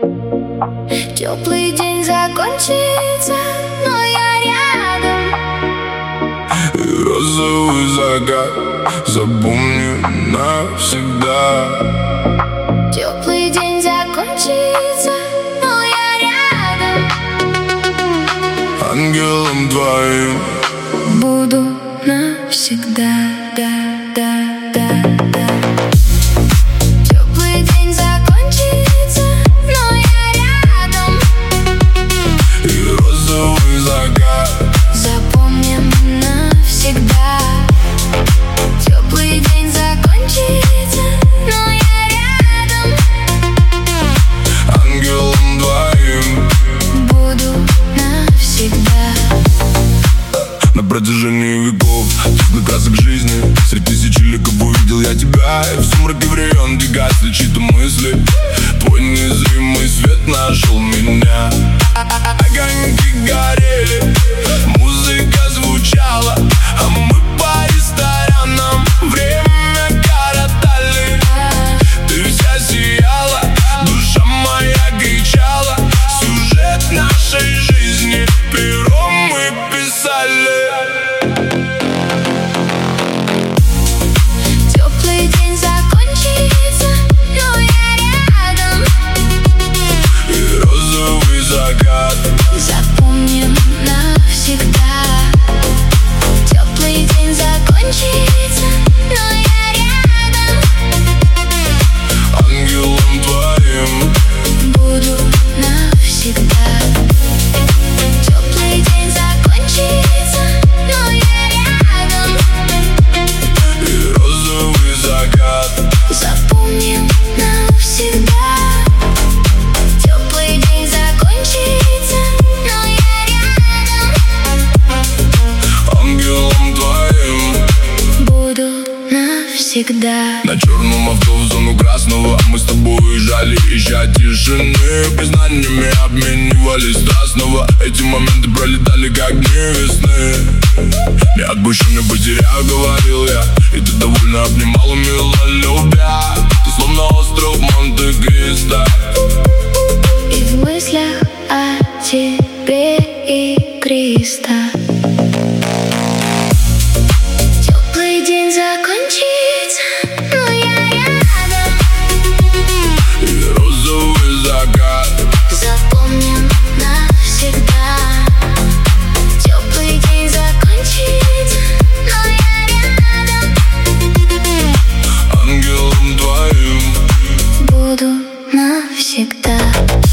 Теплый день закончится, но я рядом. И розовый закат запомню навсегда. Теплый день закончится, но я рядом. Ангелом твоим буду навсегда. Теплый день закончится, но я рядом. и розовый закат Запомним навсегда. Теплый день закончится, но я рядом. ангелом твоим Буду навсегда. на протяжении веков, теплый красок жизни. Среди тысячи ликов увидел я тебя, и в сумраке времен, где гасли чьи-то мысли, твой незримый свет нашел меня. Огоньки горели, музыка звучала, а мы по ресторанам время коротали. Ты вся сияла, душа моя кричала. Сюжет нашей жизни пером мы писали. Теплый день закончится, но я рядом. И розовый закат Запомним навсегда. Теплый день закончится, но я рядом. ангелом твоим Буду навсегда. Теплый день закончится, но я рядом. и розовый закат Запомним навсегда. Теплый день закончится, но я рядом. ангелом твоим Буду навсегда. на черном авто в зону красного мы с тобой уезжали, ища тишины. Признаниями обменивались страстного. Эти моменты пролетали как дни весны. Не отпущу, не потеряю, говорил я, и ты довольно обнимала, мило любя. Ты словно остров Монте-Кристо, И в мыслях о тебе игристо. Теплый день закончится, но я рядом. и розовый закат Запомним навсегда. Теплый день закончится, но я рядом. ангелом твоим Буду навсегда.